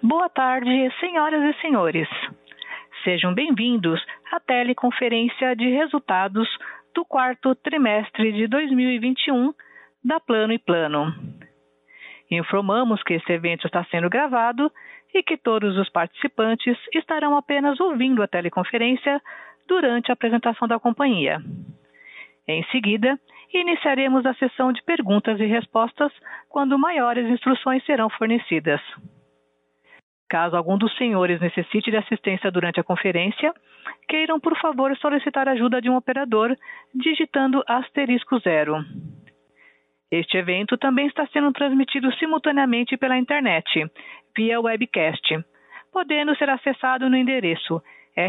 Boa tarde, senhoras e senhores. Sejam bem-vindos à teleconferência de resultados do quarto trimestre de 2021 da Plano & Plano. Informamos que esse evento está sendo gravado e que todos os participantes estarão apenas ouvindo a teleconferência durante a apresentação da companhia. Em seguida, iniciaremos a sessão de perguntas e respostas quando maiores instruções serão fornecidas. Caso algum dos senhores necessite de assistência durante a conferência, queiram, por favor, solicitar ajuda de um operador digitando *0. Este evento também está sendo transmitido simultaneamente pela internet, via webcast, podendo ser acessado no endereço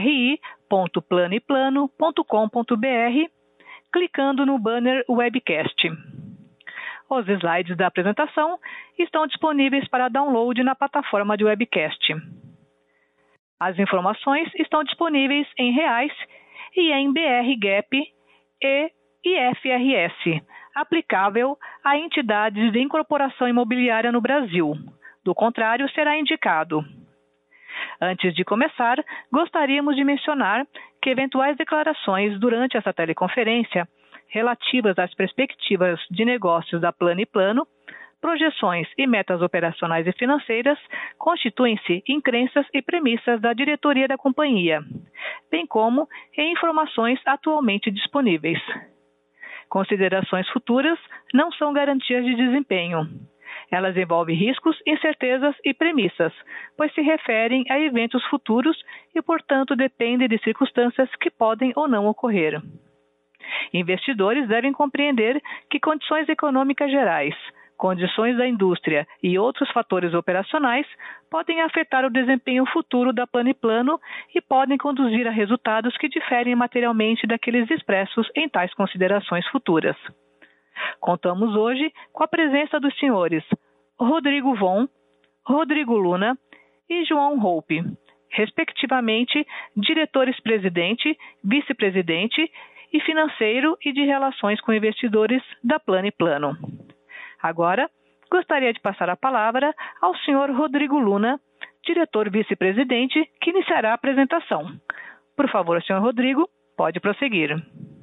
ri.planoeplano.com.br, clicando no banner webcast. Os slides da apresentação estão disponíveis para download na plataforma de webcast. As informações estão disponíveis em reais e em BR-GAAP e IFRS, aplicável a entidades de incorporação imobiliária no Brasil. Do contrário, será indicado. Antes de começar, gostaríamos de mencionar que eventuais declarações durante essa teleconferência relativas às perspectivas de negócios da Plano & Plano, projeções e metas operacionais e financeiras constituem-se em crenças e premissas da diretoria da companhia, bem como em informações atualmente disponíveis. Considerações futuras não são garantias de desempenho. Elas envolvem riscos, incertezas e premissas, pois se referem a eventos futuros e, portanto, dependem de circunstâncias que podem ou não ocorrer. Investidores devem compreender que condições econômicas gerais, condições da indústria e outros fatores operacionais podem afetar o desempenho futuro da Plano & Plano e podem conduzir a resultados que diferem materialmente daqueles expressos em tais considerações futuras. Contamos hoje com a presença dos senhores Rodrigo Von, Rodrigo Luna e João Hoppe, respectivamente diretores-presidente, vice-presidente e financeiro e de relações com investidores da Plano & Plano. Agora, gostaria de passar a palavra ao senhor Rodrigo Luna, diretor vice-presidente, que iniciará a apresentação. Por favor, senhor Rodrigo, pode prosseguir.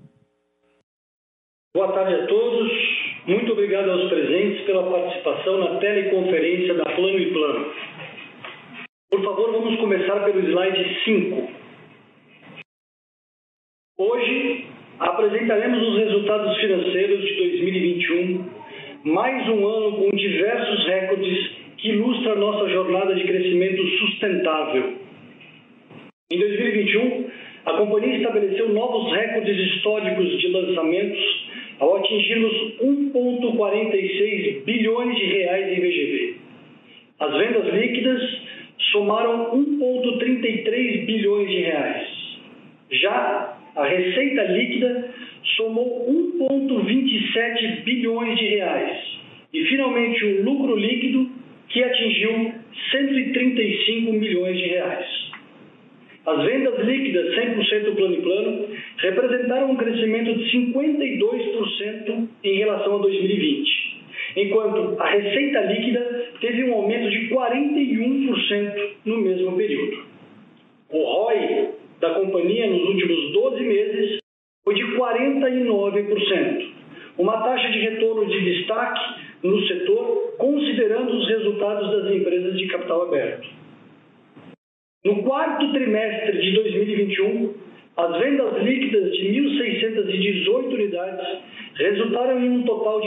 Boa tarde a todos. Muito obrigado aos presentes pela participação na teleconferência da Plano & Plano. Por favor, vamos começar pelo slide 5. Hoje, apresentaremos os resultados financeiros de 2021, mais um ano com diversos recordes que ilustram a nossa jornada de crescimento sustentável. Em 2021, a companhia estabeleceu novos recordes históricos de lançamentos ao atingirmos 1,46 bilhões de reais em VGV. As vendas líquidas somaram 1,33 bilhões de reais. Já a receita líquida somou 1,27 bilhões de reais. E, finalmente, o lucro líquido, que atingiu 135 milhões de reais. As vendas líquidas 100% Plano & Plano representaram um crescimento de 52% em relação a 2020, enquanto a receita líquida teve um aumento de 41% no mesmo período. O ROI da companhia nos últimos 12 meses foi de 49%, uma taxa de retorno de destaque no setor, considerando os resultados das empresas de capital aberto. No quarto trimestre de 2021, as vendas líquidas de 1.618 unidades resultaram em um total de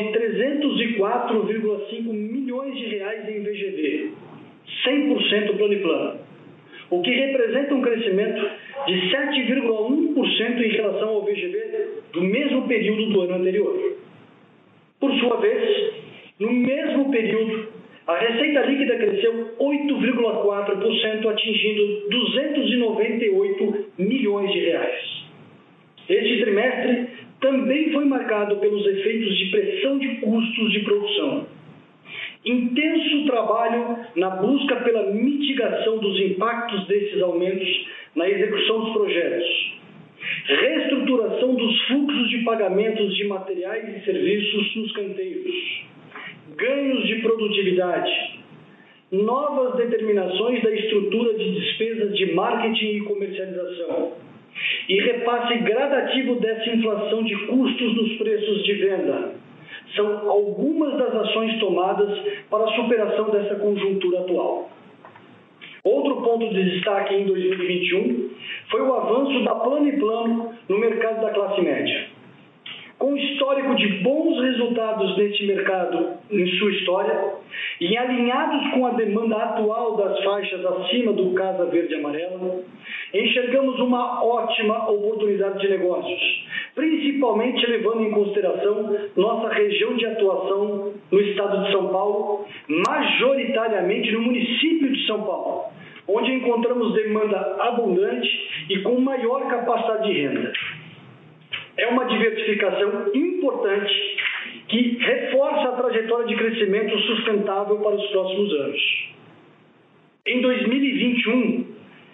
304,5 milhões de reais em VGV, 100% Plano & Plano, o que representa um crescimento de 7,1% em relação ao VGV do mesmo período do ano anterior. Por sua vez, no mesmo período, a receita líquida cresceu 8,4%, atingindo 298 milhões de reais. Este trimestre também foi marcado pelos efeitos de pressão de custos de produção. Intenso trabalho na busca pela mitigação dos impactos desses aumentos na execução dos projetos. Reestruturação dos fluxos de pagamentos de materiais e serviços nos canteiros. Ganhos de produtividade. novas determinações da estrutura de despesas de marketing e comercialização e repasse gradativo dessa inflação de custos nos preços de venda são algumas das ações tomadas para a superação dessa conjuntura atual. Outro ponto de destaque em 2021 foi o avanço da Plano & Plano no mercado da classe média. Com histórico de bons resultados neste mercado em sua história e alinhados com a demanda atual das faixas acima do Casa Verde e Amarela, enxergamos uma ótima oportunidade de negócios, principalmente levando em consideração nossa região de atuação no estado de São Paulo, majoritariamente no município de São Paulo, onde encontramos demanda abundante e com maior capacidade de renda. É uma diversificação importante que reforça a trajetória de crescimento sustentável para os próximos anos. Em 2021,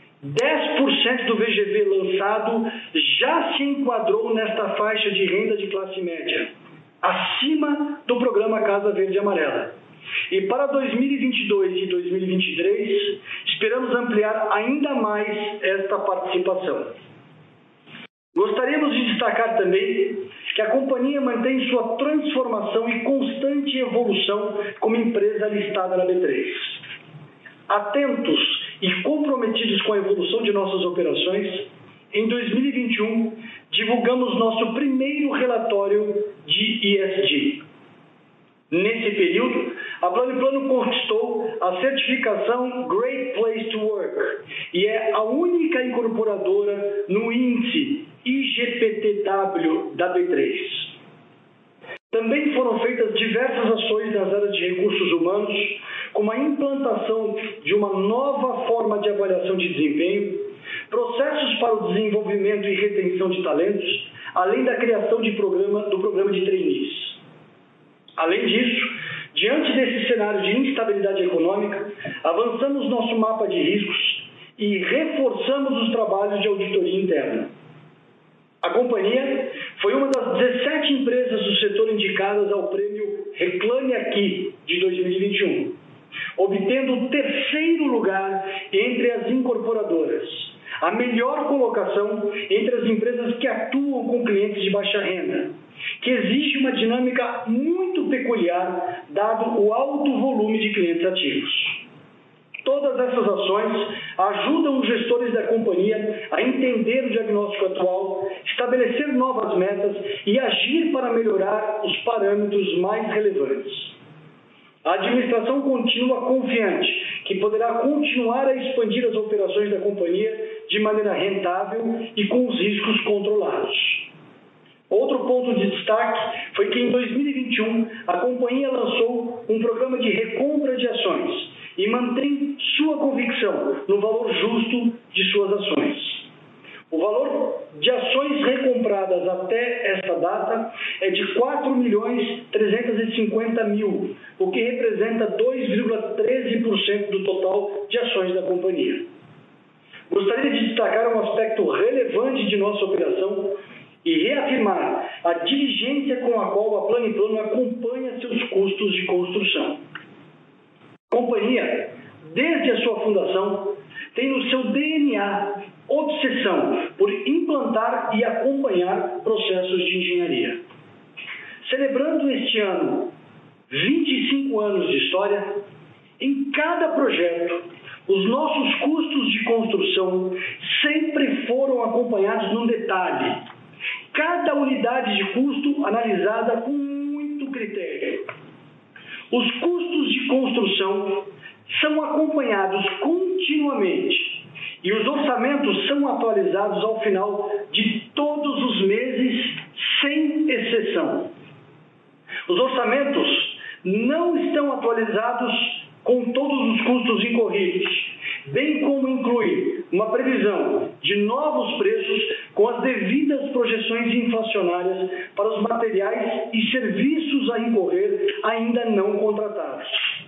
10% do VGV lançado já se enquadrou nesta faixa de renda de classe média, acima do programa Casa Verde e Amarela. E para 2022 e 2023, esperamos ampliar ainda mais esta participação. Gostaríamos de destacar também que a companhia mantém sua transformação e constante evolução como empresa listada na B3. Atentos e comprometidos com a evolução de nossas operações, em 2021 divulgamos nosso primeiro relatório de ESG. Nesse período, a Plano & Plano conquistou a certificação Great Place to Work e é a única incorporadora no índice IGPTW da B3. Também foram feitas diversas ações nas áreas de recursos humanos, como a implantação de uma nova forma de avaliação de desempenho, processos para o desenvolvimento e retenção de talentos, além da criação do programa de trainees. Além disso, diante desse cenário de instabilidade econômica, avançamos nosso mapa de riscos e reforçamos os trabalhos de auditoria interna. A companhia foi uma das 17 empresas do setor indicadas ao prêmio Reclame Aqui de 2021, obtendo o 3º lugar entre as incorporadoras, a melhor colocação entre as empresas que atuam com clientes de baixa renda, que exige uma dinâmica muito peculiar, dado o alto volume de clientes ativos. Todas essas ações ajudam os gestores da companhia a entender o diagnóstico atual, estabelecer novas metas e agir para melhorar os parâmetros mais relevantes. A administração continua confiante que poderá continuar a expandir as operações da companhia de maneira rentável e com os riscos controlados. Outro ponto de destaque foi que em 2021 a companhia lançou um programa de recompra de ações e mantém sua convicção no valor justo de suas ações. O valor de ações recompradas até esta data é de 4.350.000, o que representa 2,13% do total de ações da companhia. Gostaria de destacar um aspecto relevante de nossa operação e reafirmar a diligência com a qual a Plano & Plano acompanha seus custos de construção. A companhia, desde a sua fundação, tem no seu DNA obsessão por implantar e acompanhar processos de engenharia. Celebrando este ano 25 anos de história, em cada projeto, os nossos custos de construção sempre foram acompanhados num detalhe. Cada unidade de custo analisada com muito critério. Os custos de construção são acompanhados continuamente e os orçamentos são atualizados ao final de todos os meses, sem exceção. Os orçamentos não estão atualizados com todos os custos incorridos, bem como inclui uma previsão de novos preços com as devidas projeções inflacionárias para os materiais e serviços a incorrer ainda não contratados.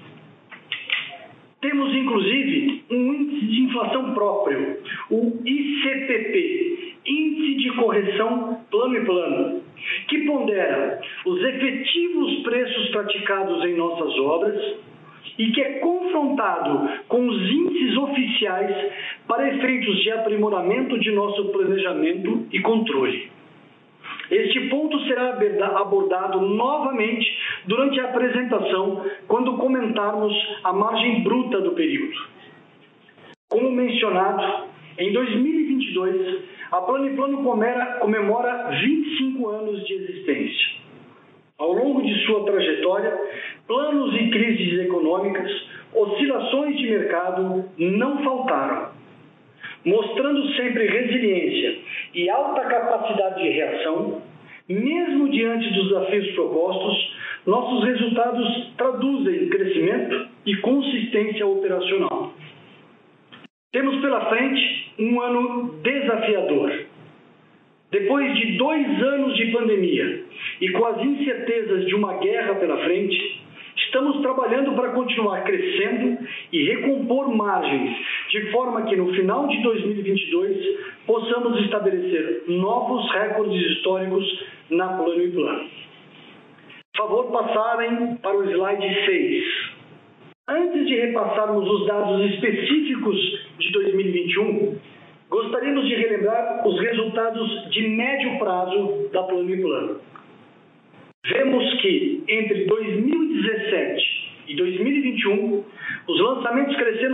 Temos, inclusive, um índice de inflação próprio, o ICPP, Índice de Correção Plano & Plano, que pondera os efetivos preços praticados em nossas obras e que é confrontado com os índices oficiais para efeitos de aprimoramento de nosso planejamento e controle. Este ponto será abordado novamente durante a apresentação, quando comentarmos a margem bruta do período. Como mencionado, em 2022, a Plano & Plano comemora 25 anos de existência. Ao longo de sua trajetória, planos e crises econômicas, oscilações de mercado não faltaram. Mostrando sempre resiliência e alta capacidade de reação, mesmo diante dos desafios propostos, nossos resultados traduzem crescimento e consistência operacional. Temos pela frente um ano desafiador. Depois de 2 anos de pandemia e com as incertezas de uma guerra pela frente, estamos trabalhando para continuar crescendo e recompor margens, de forma que no final de 2022 possamos estabelecer novos recordes históricos na Plano & Plano. Favor passarem para o slide 6. Antes de repassarmos os dados específicos de 2021, gostaríamos de relembrar os resultados de médio prazo da Plano & Plano. Vemos que, entre 2017 e 2021, os lançamentos cresceram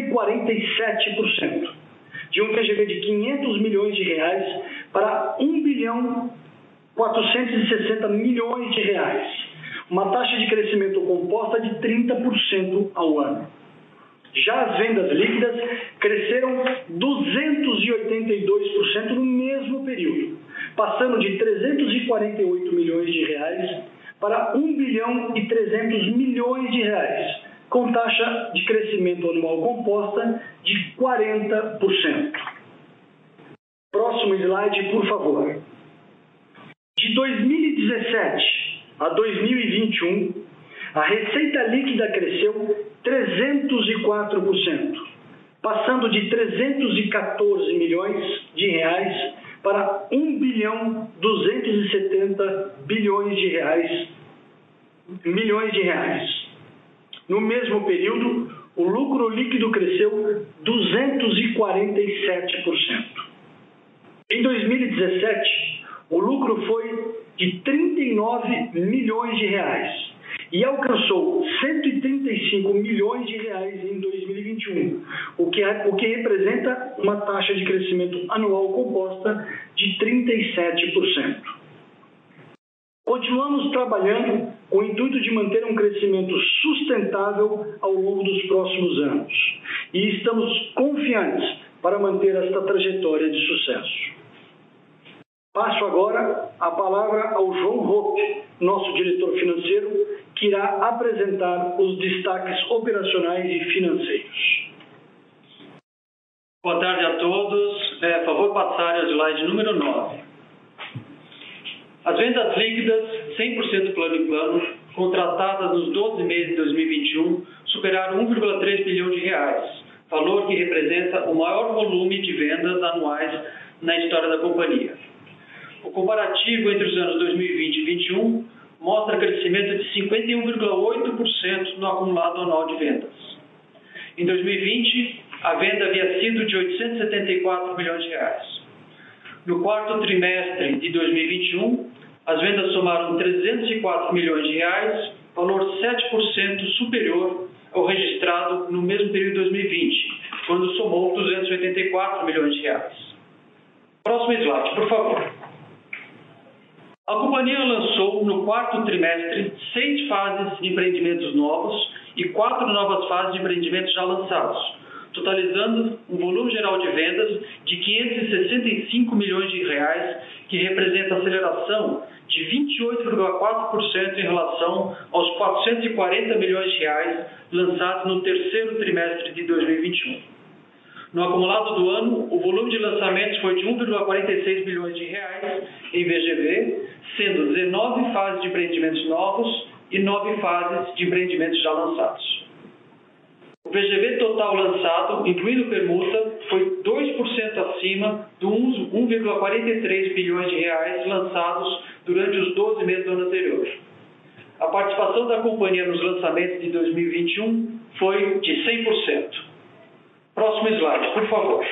147%, de um VGV de R$500 milhões para R$1.460 bilhões, uma taxa de crescimento composta de 30% ao ano. Já as vendas líquidas cresceram 282% no mesmo período, passando de R$348 milhões para R$1.3 bilhões, com taxa de crescimento anual composta de 40%. Próximo slide, por favor. De 2017 a 2021, a receita líquida cresceu 304%, passando de R$314 milhões para R$1.270 bilhões. No mesmo período, o lucro líquido cresceu 247%. Em 2017, o lucro foi de R$39 milhões e alcançou R$135 milhões em 2021, o que representa uma taxa de crescimento anual composta de 37%. Continuamos trabalhando com o intuito de manter um crescimento sustentável ao longo dos próximos anos e estamos confiantes para manter esta trajetória de sucesso. Passo agora a palavra ao João Hoppe, nosso diretor financeiro, que irá apresentar os destaques operacionais e financeiros. Boa tarde a todos. Favor passar ao slide número 9. As vendas líquidas 100% Plano & Plano, contratadas nos 12 meses de 2021, superaram R$1,3 bilhão, valor que representa o maior volume de vendas anuais na história da companhia. O comparativo entre os anos 2020 e 2021 mostra crescimento de 51,8% no acumulado anual de vendas. Em 2020, a venda havia sido de R$874 milhões. No quarto trimestre de 2021, as vendas somaram R$304 milhões, valor 7% superior ao registrado no mesmo período de 2020, quando somou R$284 milhões. Próximo slide, por favor. A companhia lançou no quarto trimestre 6 fases de empreendimentos novos e 4 novas fases de empreendimentos já lançados, totalizando um volume geral de vendas de R$565 milhões, que representa aceleração de 28,4% em relação aos R$440 milhões lançados no terceiro trimestre de 2021. No acumulado do ano, o volume de lançamentos foi de R$1,46 bilhões em VGV, sendo 19 fases de empreendimentos novos e 9 fases de empreendimentos já lançados. O VGV total lançado, incluindo permuta, foi 2% acima dos R$1,43 bilhões lançados durante os 12 meses do ano anterior. A participação da companhia nos lançamentos de 2021 foi de 100%. Próximo slide, por favor.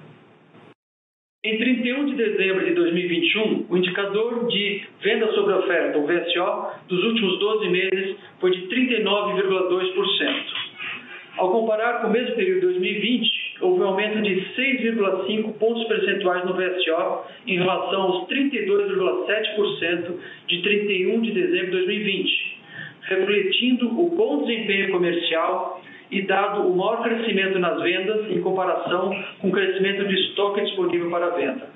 Em 31 de dezembro de 2021, o indicador de venda sobre oferta, o VSO, dos últimos 12 meses foi de 39,2%. Ao comparar com o mesmo período de 2020, houve um aumento de 6,5 pontos percentuais no VSO em relação aos 32,7% de 31 de dezembro de 2020, refletindo o bom desempenho comercial e dado o maior crescimento nas vendas em comparação com o crescimento de estoque disponível para venda.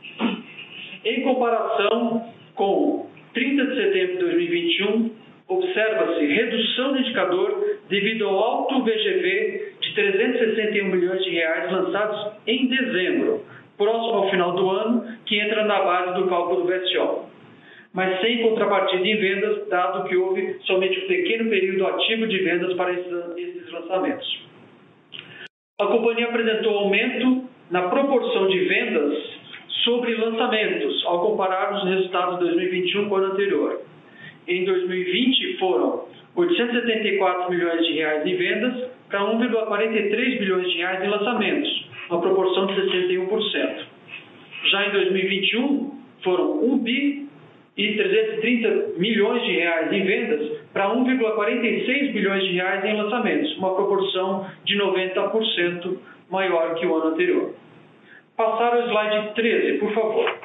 Em comparação com 30 de setembro de 2021, observa-se redução do indicador devido ao alto VGV de 361 milhões de reais lançados em dezembro, próximo ao final do ano, que entra na base do cálculo do VSO, mas sem contrapartida em vendas, dado que houve somente um pequeno período ativo de vendas para esses lançamentos. A companhia apresentou aumento na proporção de vendas sobre lançamentos, ao comparar os resultados de 2021 com o ano anterior. Em 2020, foram 874 milhões de reais em vendas para 1,43 bilhões de reais em lançamentos, uma proporção de 61%. Já em 2021, foram 1 bi e 330 milhões de reais em vendas para 1,46 bilhões de reais em lançamentos, uma proporção de 90% maior que o ano anterior. Passar ao slide 13, por favor.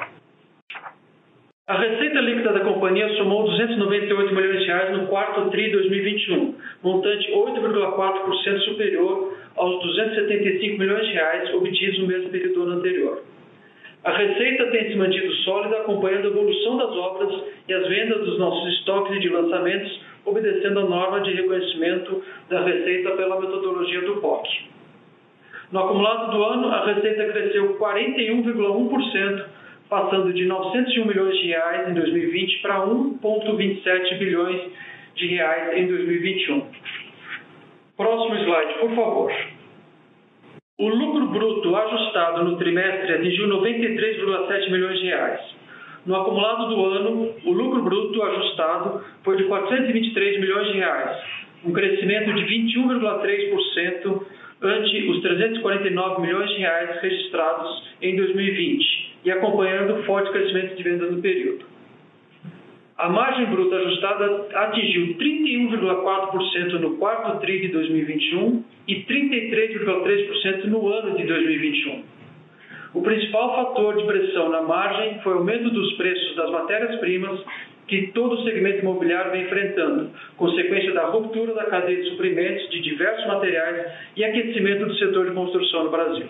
A receita líquida da companhia somou 298 milhões de reais no quarto TRI 2021, montante 8,4% superior aos 275 milhões de reais obtidos no mesmo período do ano anterior. A receita tem se mantido sólida, acompanhando a evolução das obras e as vendas dos nossos estoques e de lançamentos, obedecendo a norma de reconhecimento da receita pela metodologia do POC. No acumulado do ano, a receita cresceu 41,1%, passando de 901 milhões de reais em 2020 para 1,27 bilhões de reais em 2021. Próximo slide, por favor. O lucro bruto ajustado no trimestre atingiu 93,7 milhões de reais. No acumulado do ano, o lucro bruto ajustado foi de 423 milhões de reais, um crescimento de 21,3% ante os 349 milhões de reais registrados em 2020 e acompanhando o forte crescimento de vendas no período. A margem bruta ajustada atingiu 31,4% no quarto TRI de 2021 e 33,3% no ano de 2021. O principal fator de pressão na margem foi o aumento dos preços das matérias-primas que todo o segmento imobiliário vem enfrentando, consequência da ruptura da cadeia de suprimentos de diversos materiais e aquecimento do setor de construção no Brasil.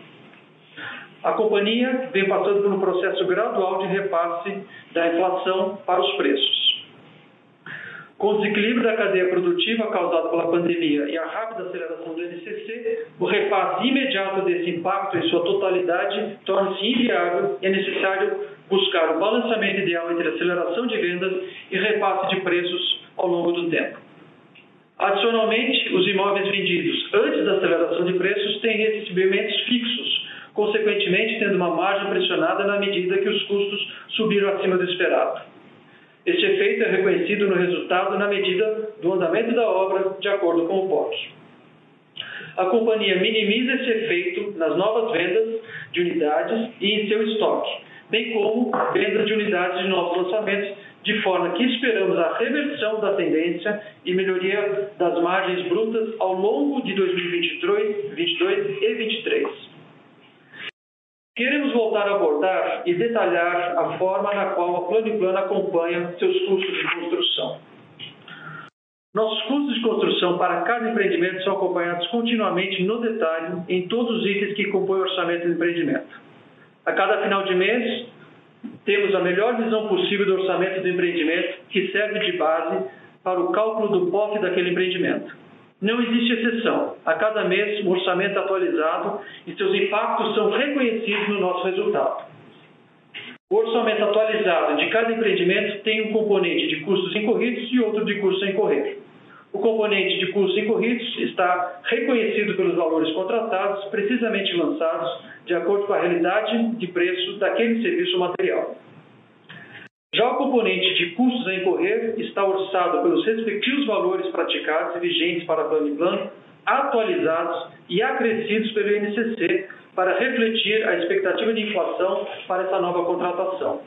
A companhia vem passando por um processo gradual de repasse da inflação para os preços. Com o desequilíbrio da cadeia produtiva causado pela pandemia e a rápida aceleração do INCC, o repasse imediato desse impacto em sua totalidade torna-se inviável e é necessário buscar o balanceamento ideal entre aceleração de vendas e repasse de preços ao longo do tempo. Adicionalmente, os imóveis vendidos antes da aceleração de preços têm recebimentos fixos, consequentemente tendo uma margem pressionada na medida que os custos subiram acima do esperado. Este efeito é reconhecido no resultado na medida do andamento da obra, de acordo com o POC. A companhia minimiza esse efeito nas novas vendas de unidades e em seu estoque, bem como vendas de unidades de novos lançamentos, de forma que esperamos a reversão da tendência e melhoria das margens brutas ao longo de 2022 e 2023. Queremos voltar a abordar e detalhar a forma na qual a Plano & Plano acompanha seus custos de construção. Nossos custos de construção para cada empreendimento são acompanhados continuamente no detalhe em todos os itens que compõem o orçamento do empreendimento. A cada final de mês, temos a melhor visão possível do orçamento do empreendimento, que serve de base para o cálculo do POC daquele empreendimento. Não existe exceção. A cada mês, um orçamento atualizado e seus impactos são reconhecidos no nosso resultado. O orçamento atualizado de cada empreendimento tem um componente de custos incorridos e outro de custos a incorrer. O componente de custos incorridos está reconhecido pelos valores contratados, precisamente lançados, de acordo com a realidade de preço daquele serviço ou material. Já o componente de custos a incorrer está orçado pelos respectivos valores praticados e vigentes para plano e plano, atualizados e acrescidos pelo INCC para refletir a expectativa de inflação para essa nova contratação.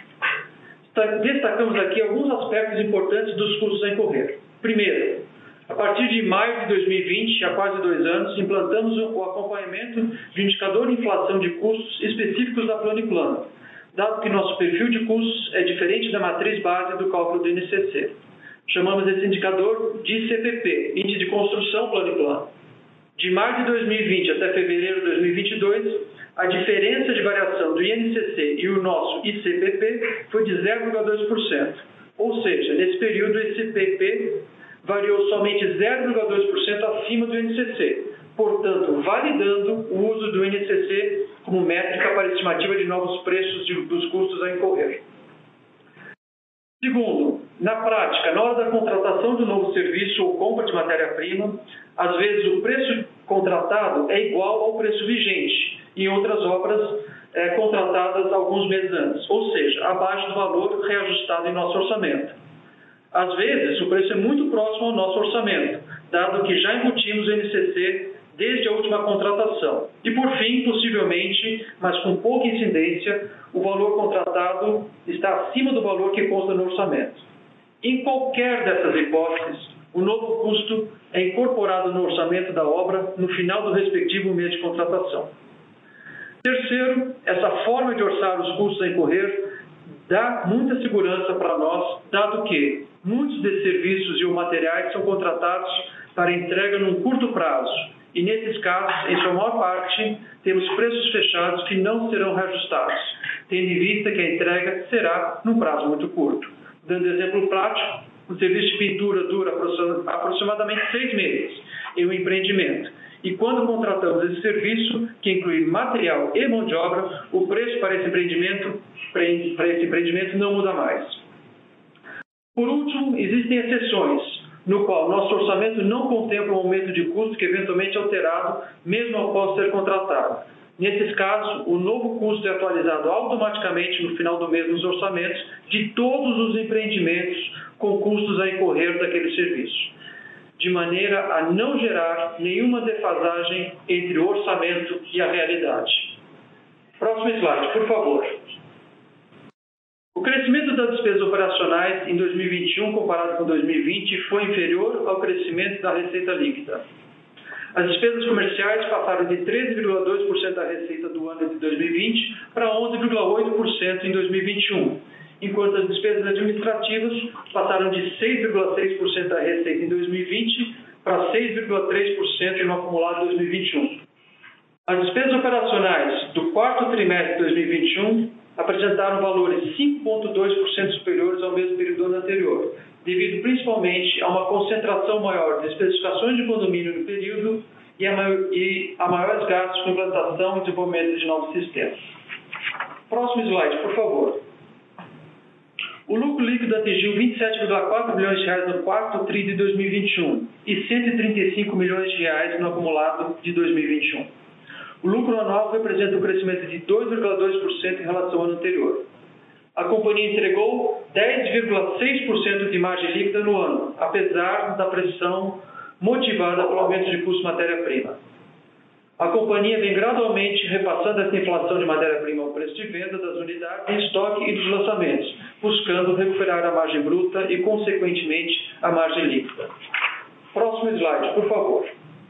Destacamos aqui alguns aspectos importantes dos custos a incorrer. Primeiro, a partir de maio de 2020, há quase 2 anos, implantamos o acompanhamento de um indicador de inflação de custos específicos da plano e plano, dado que nosso perfil de custos é diferente da matriz base do cálculo do INCC. Chamamos esse indicador de CPP, Índice de Construção Plano e Plano. De maio de 2020 até fevereiro de 2022, a diferença de variação do INCC e o nosso ICPP foi de 0,2%. Ou seja, nesse período, esse CPP variou somente 0,2% acima do INCC, portanto, validando o uso do INCC como métrica para a estimativa de novos preços dos custos a incorrer. Segundo, na prática, na hora da contratação de um novo serviço ou compra de matéria-prima, às vezes o preço contratado é igual ao preço vigente em outras obras contratadas alguns meses antes, ou seja, abaixo do valor reajustado em nosso orçamento. Às vezes, o preço é muito próximo ao nosso orçamento, dado que já embutimos o INCC desde a última contratação. E, por fim, possivelmente, mas com pouca incidência, o valor contratado está acima do valor que consta no orçamento. Em qualquer dessas hipóteses, o novo custo é incorporado no orçamento da obra no final do respectivo mês de contratação. Terceiro, essa forma de orçar os custos a incorrer dá muita segurança para nós, dado que muitos desses serviços e ou materiais são contratados para entrega num curto prazo. E, nesses casos, em sua maior parte, temos preços fechados que não serão reajustados, tendo em vista que a entrega será num prazo muito curto. Dando exemplo prático, o serviço de pintura dura aproximadamente 6 meses em um empreendimento. E quando contratamos esse serviço, que inclui material e mão de obra, o preço para esse empreendimento não muda mais. Por último, existem exceções, no qual nosso orçamento não contempla um aumento de custo que eventualmente é alterado, mesmo após ser contratado. Nesses casos, o novo custo é atualizado automaticamente no final do mês nos orçamentos de todos os empreendimentos com custos a incorrer daquele serviço, de maneira a não gerar nenhuma defasagem entre o orçamento e a realidade. Próximo slide, por favor. O crescimento das despesas operacionais em 2021 comparado com 2020 foi inferior ao crescimento da receita líquida. As despesas comerciais passaram de 13,2% da receita do ano de 2020 para 11,8% em 2021, enquanto as despesas administrativas passaram de 6,6% da receita em 2020 para 6,3% no acumulado de 2021. As despesas operacionais do quarto trimestre de 2021 apresentaram valores 5,2% superiores ao mesmo período do ano anterior, devido principalmente a uma concentração maior de especificações de condomínio no período e a maiores gastos com implantação e desenvolvimento de novos sistemas. Próximo slide, por favor. O lucro líquido atingiu 27,4 bilhões de reais no quarto tri de 2021 e 135 milhões de reais no acumulado de 2021. O lucro anual representa um crescimento de 2,2% em relação ao ano anterior. A companhia entregou 10,6% de margem líquida no ano, apesar da pressão motivada pelo aumento de custo de matéria-prima. A companhia vem gradualmente repassando essa inflação de matéria-prima ao preço de venda das unidades em estoque e dos lançamentos, buscando recuperar a margem bruta e, consequentemente, a margem líquida. Próximo slide, por favor.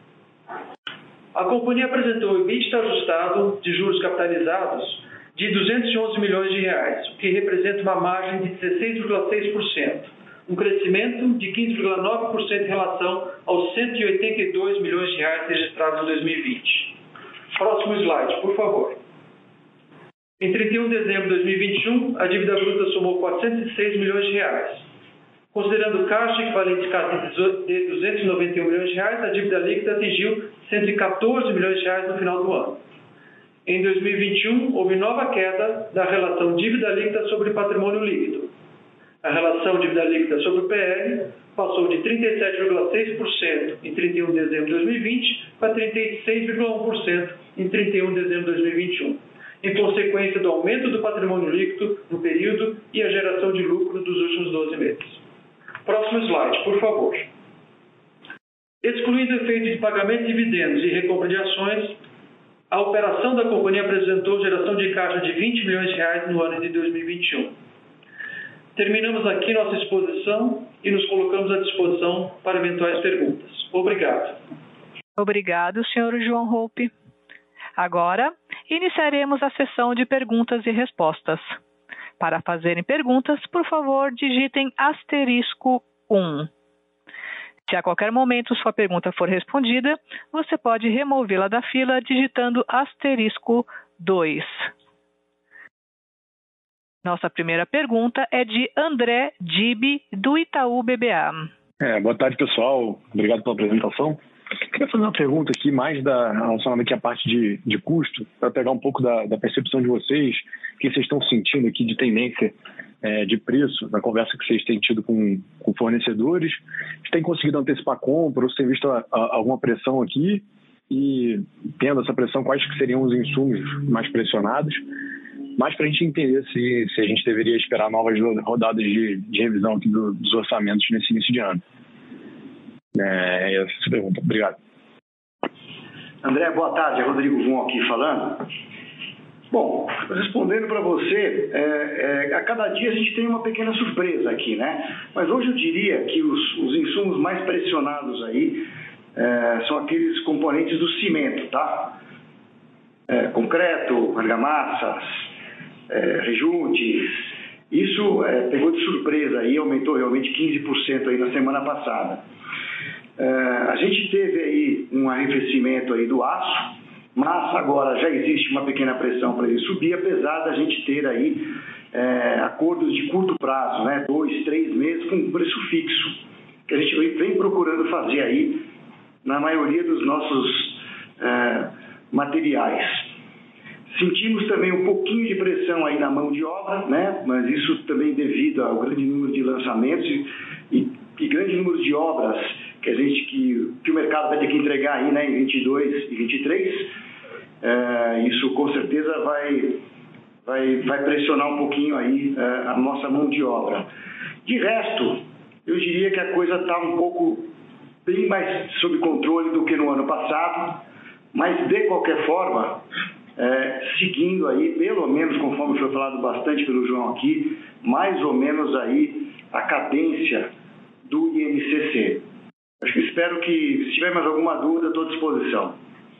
A companhia apresentou o EBITDA ajustado de juros capitalizados de 211 milhões de reais, o que representa uma margem de 16,6%, um crescimento de 15,9% em relação aos 182 milhões de reais registrados em 2020. Próximo slide, por favor. Em 31 de dezembro de 2021, a dívida bruta somou 406 milhões de reais. Considerando o caixa equivalente de 291 milhões de reais, a dívida líquida atingiu 114 milhões de reais no final do ano. Em 2021, houve nova queda da relação dívida líquida sobre patrimônio líquido. A relação dívida líquida sobre o PL passou de 37,6% em 31 de dezembro de 2020 para 36,1% em 31 de dezembro de 2021. em consequência do aumento do patrimônio líquido no período e a geração de lucro dos últimos 12 meses. Próximo slide, por favor. Excluindo efeitos de pagamento de dividendos e recompra de ações, a operação da companhia apresentou geração de caixa de R$20 milhões no ano de 2021. Terminamos aqui nossa exposição e nos colocamos à disposição para eventuais perguntas. Obrigado. Obrigado, Sr. João Hoppe. Agora, iniciaremos a sessão de perguntas e respostas. Para fazerem perguntas, por favor, digitem *1. Se a qualquer momento sua pergunta for respondida, você pode removê-la da fila digitando *2. Nossa primeira pergunta é de André Dibe, do Itaú BBA. Boa tarde, pessoal. Obrigado pela apresentação. Queria fazer uma pergunta aqui mais relacionada aqui à parte de custo, para pegar um pouco da percepção de vocês, o que vocês estão sentindo aqui de tendência de preço, na conversa que vocês têm tido com fornecedores. Vocês têm conseguido antecipar compra, ou você tem visto alguma pressão aqui? E, tendo essa pressão, quais que seriam os insumos mais pressionados? Mas para a gente entender se a gente deveria esperar novas rodadas de revisão aqui dos orçamentos nesse início de ano. Essa pergunta. Obrigado. André, boa tarde. É Rodrigo Von aqui falando. Bom, respondendo para você, a cada dia a gente tem uma pequena surpresa aqui, né? Mas hoje eu diria que os insumos mais pressionados aí são aqueles componentes do cimento, tá? Concreto, argamassas, rejuntes. Isso pegou de surpresa aí, aumentou realmente 15% aí na semana passada. A gente teve aí um arrefecimento aí do aço, mas agora já existe uma pequena pressão para ele subir, apesar da gente ter aí acordos de curto prazo, né, 2, 3 meses com preço fixo, que a gente vem procurando fazer aí na maioria dos nossos materiais. Sentimos também um pouquinho de pressão aí na mão de obra, né, mas isso também devido ao grande número de lançamentos e grande número de obras que o mercado vai ter que entregar aí, né, em 22 e 23, isso com certeza vai pressionar um pouquinho aí a nossa mão de obra. De resto, eu diria que a coisa está um pouco bem mais sob controle do que no ano passado, mas de qualquer forma, seguindo aí, pelo menos conforme foi falado bastante pelo João aqui, mais ou menos aí a cadência do INCC. Espero que, se tiver mais alguma dúvida, estou à disposição.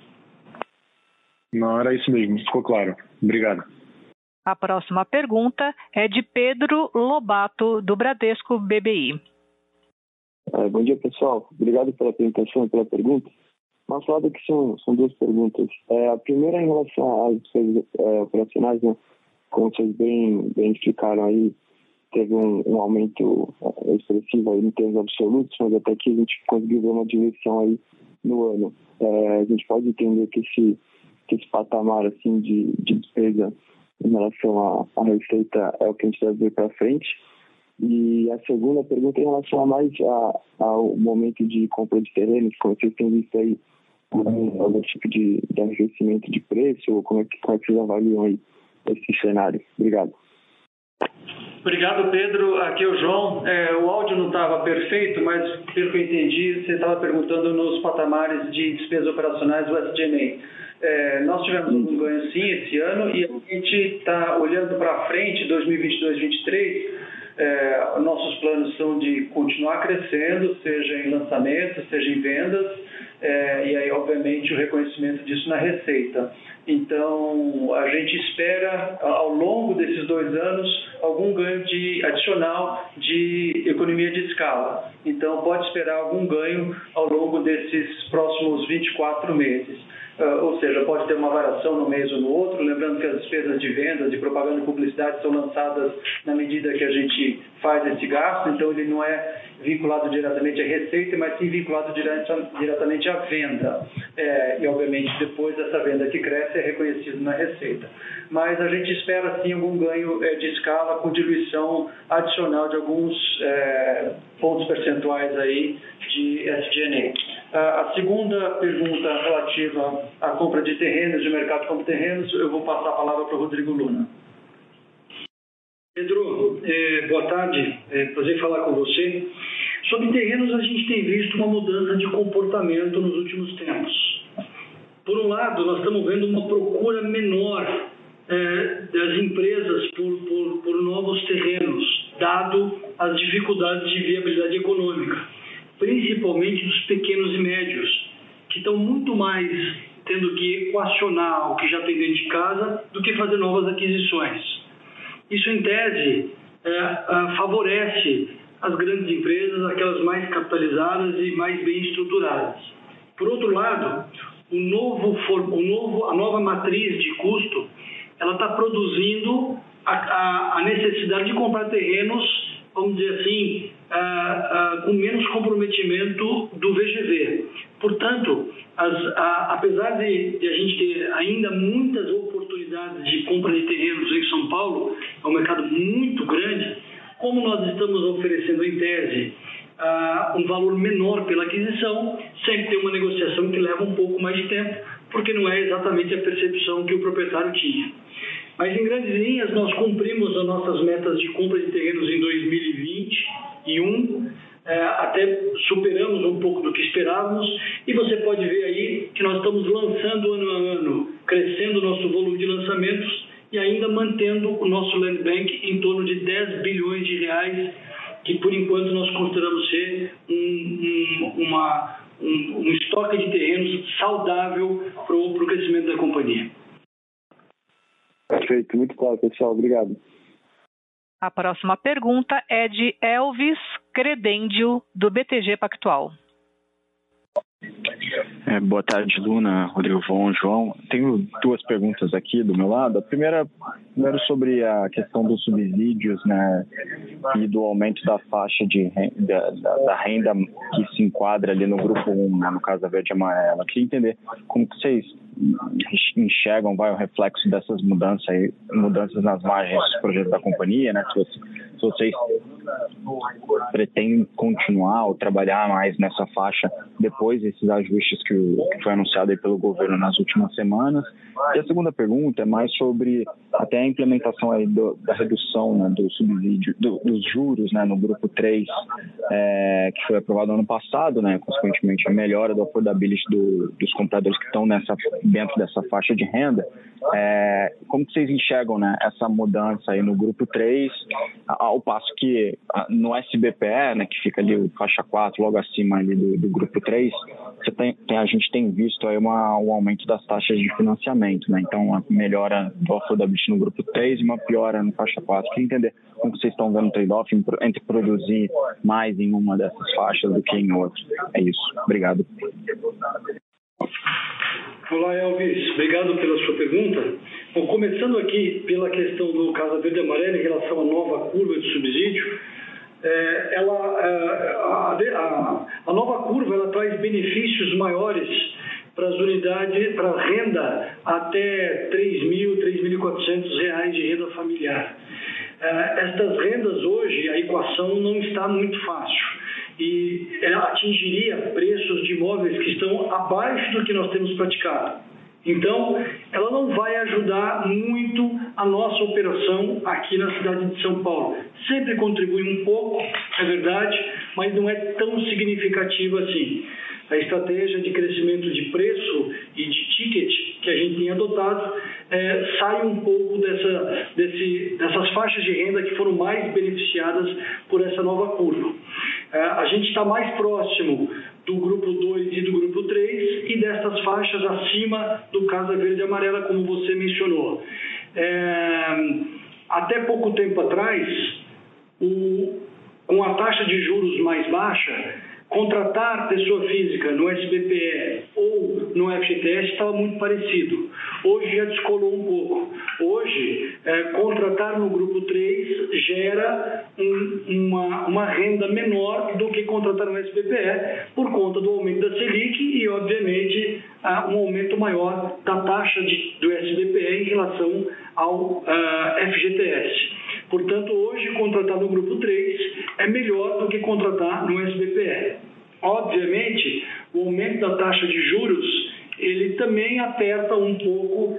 Não, era isso mesmo, ficou claro. Obrigado. A próxima pergunta é de Pedro Lobato, do Bradesco BBI. Bom dia, pessoal. Obrigado pela apresentação e pela pergunta. Mas falando que são duas perguntas. A primeira em relação às despesas operacionais, né? Como vocês bem explicaram aí, teve um aumento expressivo aí em termos absolutos, mas até que a gente conseguiu ver uma direção aí no ano. A gente pode entender que esse patamar assim, de despesa em relação à receita é o que a gente deve ver para frente. E a segunda pergunta em relação ao momento de compra de terrenos, como vocês têm visto aí, algum tipo de arrefecimento de preço, ou como é que vocês avaliam aí esse cenário? Obrigado. Obrigado, Pedro. Aqui é o João. O áudio não estava perfeito, mas pelo que eu entendi, você estava perguntando nos patamares de despesas operacionais do SG&A. Nós tivemos um ganho sim esse ano e a gente está olhando para frente, 2022-2023, nossos planos são de continuar crescendo, seja em lançamentos, seja em vendas, e aí, obviamente, o reconhecimento disso na receita. Então, a gente espera, ao longo desses 2 anos, algum ganho adicional de economia de escala. Então, pode esperar algum ganho ao longo desses próximos 24 meses. Ou seja, pode ter uma variação no mês ou no outro, lembrando que as despesas de venda, de propaganda e publicidade são lançadas na medida que a gente faz esse gasto, então ele não é vinculado diretamente à receita, mas sim vinculado diretamente à venda. E, obviamente, depois dessa venda que cresce, é reconhecido na receita. Mas a gente espera, sim, algum ganho de escala com diluição adicional de alguns pontos percentuais aí de SG&A. A segunda pergunta relativa à compra de terrenos, de mercado de compra de terrenos, eu vou passar a palavra para o Rodrigo Luna. Pedro, boa tarde, prazer falar com você. Sobre terrenos, a gente tem visto uma mudança de comportamento nos últimos tempos. Por um lado, nós estamos vendo uma procura menor das empresas por novos terrenos, dado as dificuldades de viabilidade econômica, principalmente dos pequenos e médios, que estão muito mais tendo que equacionar o que já tem dentro de casa do que fazer novas aquisições. Isso, em tese, favorece as grandes empresas, aquelas mais capitalizadas e mais bem estruturadas. Por outro lado, a nova matriz de custo, ela está produzindo a necessidade de comprar terrenos, vamos dizer assim, com menos comprometimento do VGV. Portanto, apesar de a gente ter ainda muitas oportunidades de compra de terrenos em São Paulo, é um mercado muito grande, como nós estamos oferecendo em tese um valor menor pela aquisição, sempre tem uma negociação que leva um pouco mais de tempo, porque não é exatamente a percepção que o proprietário tinha. Mas, em grandes linhas, nós cumprimos as nossas metas de compra de terrenos em 2021, até superamos um pouco do que esperávamos, e você pode ver aí que nós estamos lançando ano a ano, crescendo o nosso volume de lançamentos e ainda mantendo o nosso land bank em torno de 10 bilhões de reais, que por enquanto nós consideramos ser um estoque de terrenos saudável para o crescimento da companhia. Perfeito, muito claro, pessoal. Obrigado. A próxima pergunta é de Elvis Credendio, do BTG Pactual. Boa tarde, Luna, Rodrigo Von, João. Tenho duas perguntas aqui do meu lado. A primeira sobre a questão dos subsídios, né, e do aumento da faixa da renda que se enquadra ali no grupo 1, né, no caso a verde e amarela. Eu queria entender como que vocês enxergam o reflexo dessas mudanças nas margens dos projetos da companhia, né? Se vocês pretendem continuar ou trabalhar mais nessa faixa depois desses ajustes que foi anunciado aí pelo governo nas últimas semanas. E a segunda pergunta é mais sobre até a implementação aí da redução, né, do subsídio, dos juros, né, no grupo 3, que foi aprovado ano passado, né, consequentemente a melhora do affordability dos compradores que estão dentro dessa faixa de renda. Como que vocês enxergam, né, essa mudança aí no grupo 3, ao passo que no SBPE, né, que fica ali faixa 4, logo acima ali do grupo 3, a gente tem visto aí um aumento das taxas de financiamento, né? Então, uma melhora do affordability no grupo 3 e uma piora no faixa 4. Queria entender como vocês estão vendo o trade-off entre produzir mais em uma dessas faixas do que em outra. É isso. Obrigado. Olá, Elvis. Obrigado pela sua pergunta. Bom, começando aqui pela questão do Casa Verde e Amarela em relação à nova curva de subsídio, a nova curva ela traz benefícios maiores para as unidades, para a renda até R$ 3.400 de renda familiar. Estas rendas hoje, a equação não está muito fácil e ela atingiria preços de imóveis que estão abaixo do que nós temos praticado. Então, ela não vai ajudar muito a nossa operação aqui na cidade de São Paulo. Sempre contribui um pouco, é verdade, mas não é tão significativa assim. A estratégia de crescimento de preço e de ticket que a gente tem adotado sai um pouco dessas faixas de renda que foram mais beneficiadas por essa nova curva. A gente está mais próximo do grupo 2 e do grupo 3 e dessas faixas acima do Casa Verde e Amarela, como você mencionou. Até pouco tempo atrás, com a taxa de juros mais baixa, contratar pessoa física no SBPE ou no FGTS estava muito parecido. Hoje já descolou um pouco. Hoje, contratar no grupo 3 gera uma renda menor do que contratar no SBPE por conta do aumento da Selic e, obviamente, um aumento maior da taxa do SBPE em relação ao FGTS. Portanto, hoje, contratar no grupo 3 é melhor do que contratar no SBPE. Obviamente, o aumento da taxa de juros, ele também aperta um pouco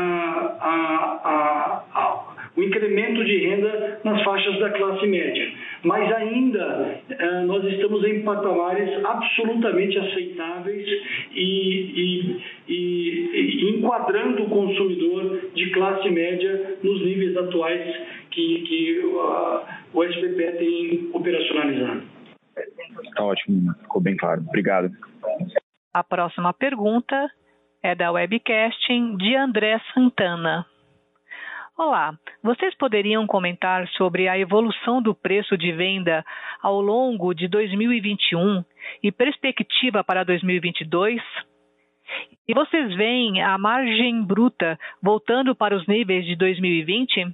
o incremento de renda nas faixas da classe média. Mas ainda nós estamos em patamares absolutamente aceitáveis e enquadrando o consumidor de classe média nos níveis atuais que o SPPE tem operacionalizado. Está ótimo, ficou bem claro. Obrigado. A próxima pergunta é da webcasting de André Santana. Olá, vocês poderiam comentar sobre a evolução do preço de venda ao longo de 2021 e perspectiva para 2022? E vocês veem a margem bruta voltando para os níveis de 2020?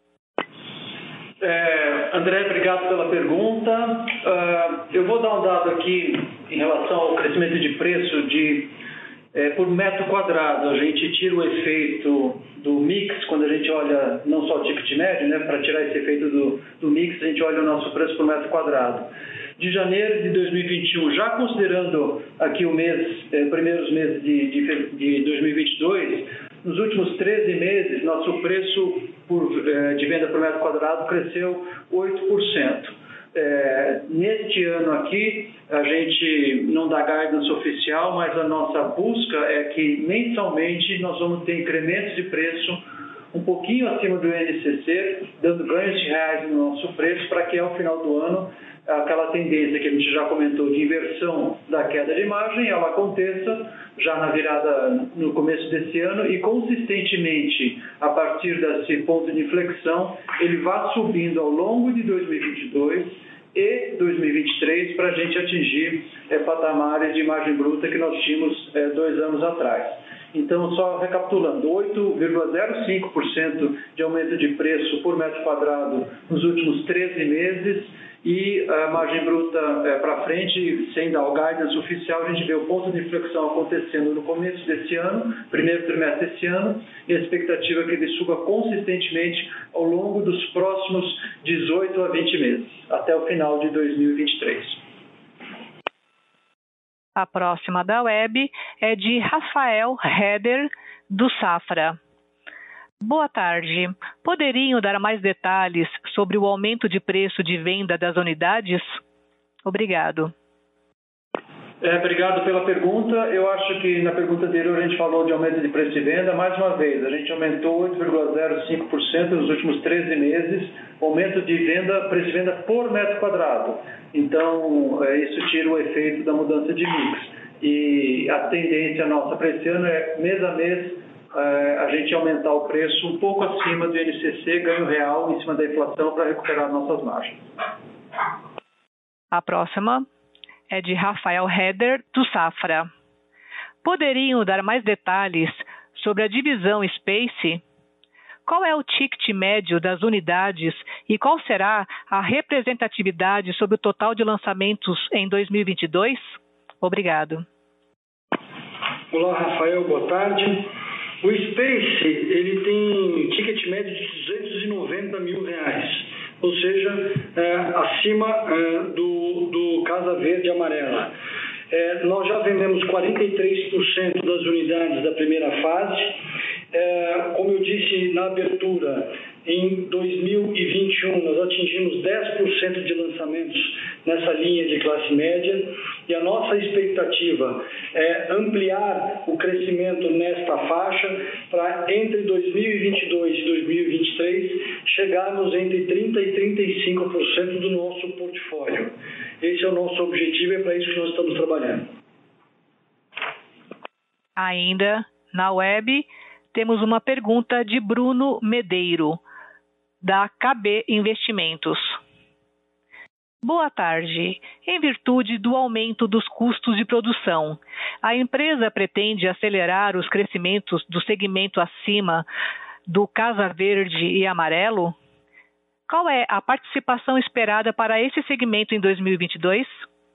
André, obrigado pela pergunta. Eu vou dar um dado aqui em relação ao crescimento de preço por metro quadrado. A gente tira o efeito do mix, quando a gente olha não só o ticket médio, né, para tirar esse efeito do mix, a gente olha o nosso preço por metro quadrado. De janeiro de 2021, já considerando aqui primeiros meses de 2022, nos últimos 13 meses, nosso preço de venda por metro quadrado cresceu 8%. Neste ano aqui, a gente não dá guidance oficial, mas a nossa busca é que mensalmente nós vamos ter incrementos de preço um pouquinho acima do INCC, dando ganhos de reais no nosso preço, para que ao final do ano aquela tendência que a gente já comentou de inversão da queda de margem, ela aconteça já na virada no começo desse ano e consistentemente, a partir desse ponto de inflexão, ele vá subindo ao longo de 2022 e 2023 para a gente atingir patamares de margem bruta que nós tínhamos 2 anos atrás. Então, só recapitulando, 8,05% de aumento de preço por metro quadrado nos últimos 13 meses e a margem bruta para frente, sem dar o guidance oficial, a gente vê o ponto de inflexão acontecendo no começo desse ano, primeiro trimestre desse ano, e a expectativa é que ele suba consistentemente ao longo dos próximos 18 a 20 meses, até o final de 2023. A próxima da web é de Rafael Heder, do Safra. Boa tarde. Poderiam dar mais detalhes sobre o aumento de preço de venda das unidades? Obrigado. Obrigado pela pergunta. Eu acho que na pergunta anterior a gente falou de aumento de preço de venda. Mais uma vez, a gente aumentou 8,05% nos últimos 13 meses, aumento de preço de venda por metro quadrado. Então, isso tira o efeito da mudança de mix. E a tendência nossa para esse ano é, mês a mês, a gente aumentar o preço um pouco acima do INCC, ganho real em cima da inflação para recuperar nossas margens. A próxima é de Rafael Heder, do Safra. Poderiam dar mais detalhes sobre a divisão Space? Qual é o ticket médio das unidades e qual será a representatividade sobre o total de lançamentos em 2022? Obrigado. Olá, Rafael, boa tarde. O Space, ele tem ticket médio de R$290 mil, ou seja, acima do Casa Verde e Amarela. Nós já vendemos 43% das unidades da primeira fase. Como eu disse na abertura, em 2021 nós atingimos 10% de lançamentos nessa linha de classe média e a nossa expectativa é ampliar o crescimento nesta faixa para entre 2022 e 2023 chegarmos entre 30% e 35% do nosso portfólio. Esse é o nosso objetivo e é para isso que nós estamos trabalhando. Ainda na web, temos uma pergunta de Bruno Medeiro, da KB Investimentos. Boa tarde. Em virtude do aumento dos custos de produção, a empresa pretende acelerar os crescimentos do segmento acima do Casa Verde e Amarelo? Qual é a participação esperada para esse segmento em 2022?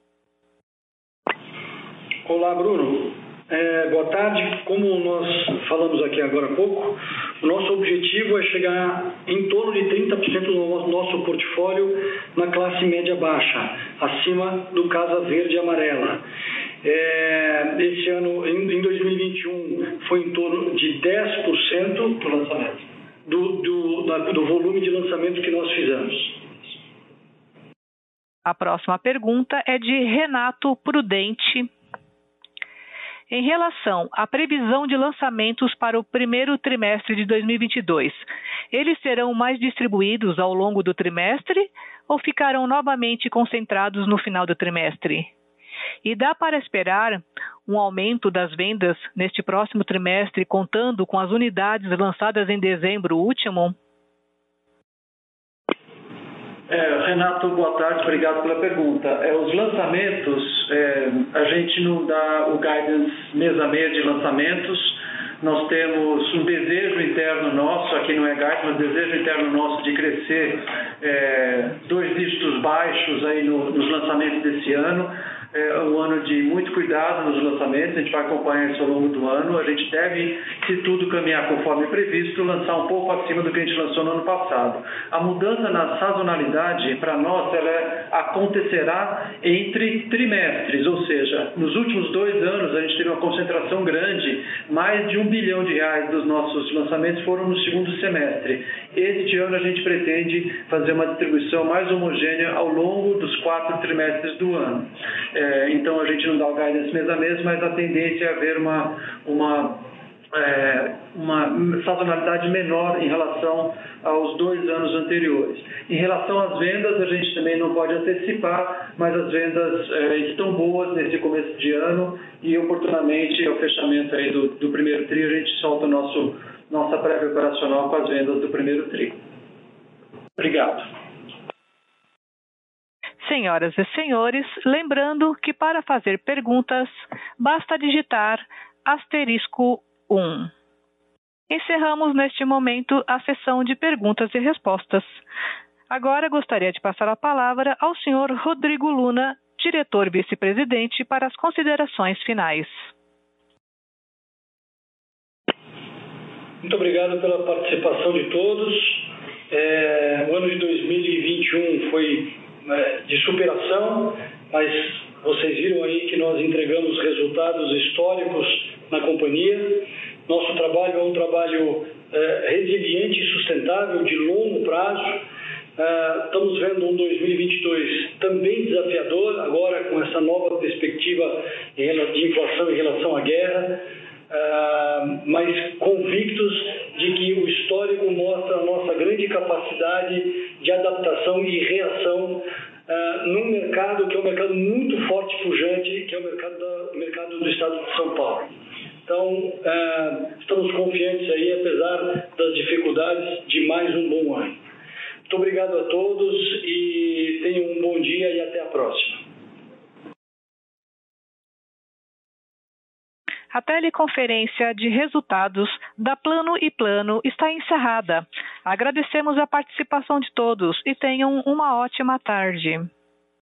Olá, Bruno. Boa tarde. Como nós falamos aqui agora há pouco, o nosso objetivo é chegar em torno de 30% do nosso portfólio na classe média baixa, acima do Casa Verde e Amarela. Esse ano, em 2021, foi em torno de 10% do lançamento. Do volume de lançamento que nós fizemos. A próxima pergunta é de Renato Prudente. Em relação à previsão de lançamentos para o primeiro trimestre de 2022, eles serão mais distribuídos ao longo do trimestre ou ficarão novamente concentrados no final do trimestre? E dá para esperar um aumento das vendas neste próximo trimestre, contando com as unidades lançadas em dezembro último? Renato, boa tarde, obrigado pela pergunta. Os lançamentos, a gente não dá o guidance mês a mês de lançamentos. Nós temos um desejo interno nosso, aqui não é guidance, mas desejo interno nosso de crescer 2 dígitos baixos aí nos lançamentos desse ano. É um ano de muito cuidado nos lançamentos, a gente vai acompanhar isso ao longo do ano. A gente deve, se tudo caminhar conforme previsto, lançar um pouco acima do que a gente lançou no ano passado. A mudança na sazonalidade, para nós, ela acontecerá entre trimestres, ou seja, nos últimos 2 anos a gente teve uma concentração grande, mais de R$1 bilhão dos nossos lançamentos foram no segundo semestre. Este ano a gente pretende fazer uma distribuição mais homogênea ao longo dos 4 trimestres do ano. Então a gente não dá o guidance mês a mês, mas a tendência é haver uma sazonalidade menor em relação aos 2 anos anteriores. Em relação às vendas, a gente também não pode antecipar, mas as vendas estão boas nesse começo de ano e oportunamente ao fechamento aí do primeiro tri a gente solta nossa prévia operacional com as vendas do primeiro tri. Obrigado. Senhoras e senhores, lembrando que para fazer perguntas, basta digitar *1. Encerramos neste momento a sessão de perguntas e respostas. Agora gostaria de passar a palavra ao senhor Rodrigo Luna, diretor vice-presidente, para as considerações finais. Muito obrigado pela participação de todos. O ano de 2021 foi de superação, mas vocês viram aí que nós entregamos resultados históricos na companhia. Nosso trabalho é um trabalho resiliente e sustentável, de longo prazo. Estamos vendo um 2022 também desafiador, agora com essa nova perspectiva de inflação em relação à guerra, mas convictos de que o histórico mostra a nossa grande capacidade de adaptação e reação num mercado que é um mercado muito forte e pujante, que é o mercado do estado de São Paulo. Então, estamos confiantes aí, apesar das dificuldades, de mais um bom ano. Muito obrigado a todos e tenham um bom dia e até a próxima. A teleconferência de resultados da Plano & Plano está encerrada. Agradecemos a participação de todos e tenham uma ótima tarde.